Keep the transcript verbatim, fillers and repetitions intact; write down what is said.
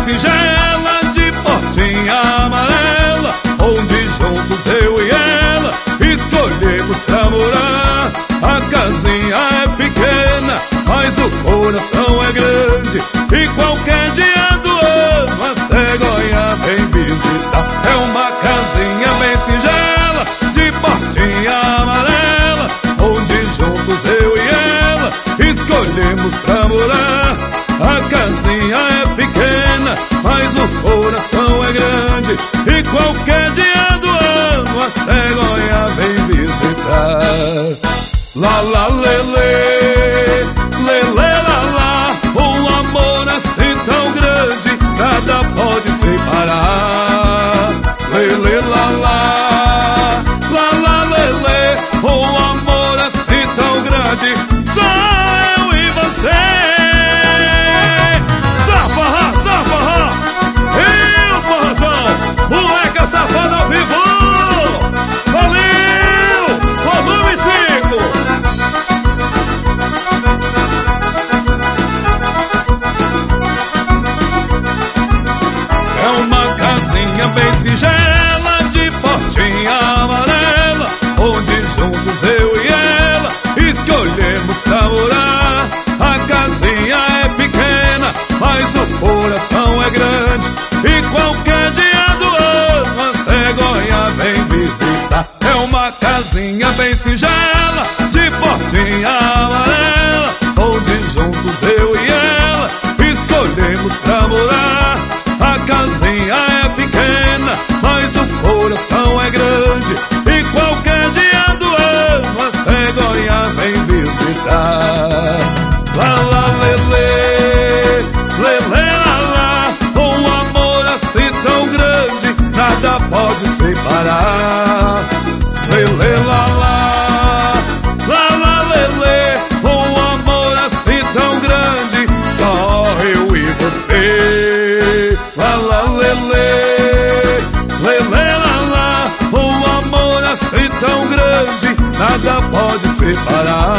singela, de portinha amarela, onde juntos eu e ela escolhemos pra morar. A casinha é pequena, mas o coração é grande, e qualquer dia do ano a cegonha vem visitar. É uma casinha bem singela, de portinha amarela, onde juntos eu e ela escolhemos pra morar. A casinha é pequena, mas o coração é grande, e qualquer dia do ano a cegonha vem visitar. Lá, lá, lelê, lelê, lá, lá, um amor assim tão grande, nada pode separar. Lelê, lá, lá, lá, lá, lelê, um amor assim tão grande, só eu e você. Safarra, safarra, eu, porrazão, moleca safada ao vivo. Valeu, volume cinco. Bem singela, de portinha amarela, onde juntos eu e ela escolhemos pra morar. A casinha é pequena, mas o coração é grande, e qualquer dia do ano a cegonha vem visitar. É uma casinha bem singela, de portinha amarela, onde juntos eu e ela escolhemos pra morar. A casinha é pequena, mas o coração é grande, e qualquer dia do ano a cegonha vem visitar. Lá, lá, lelê, lelê, lá, lá, um amor assim tão grande, nada pode separar. Lelê, lá, lá, lá, lá, lelê, um amor assim tão grande, só eu e você. Lá, lá, lelê, lelê, lá, lá, um amor assim tão grande, nada pode separar.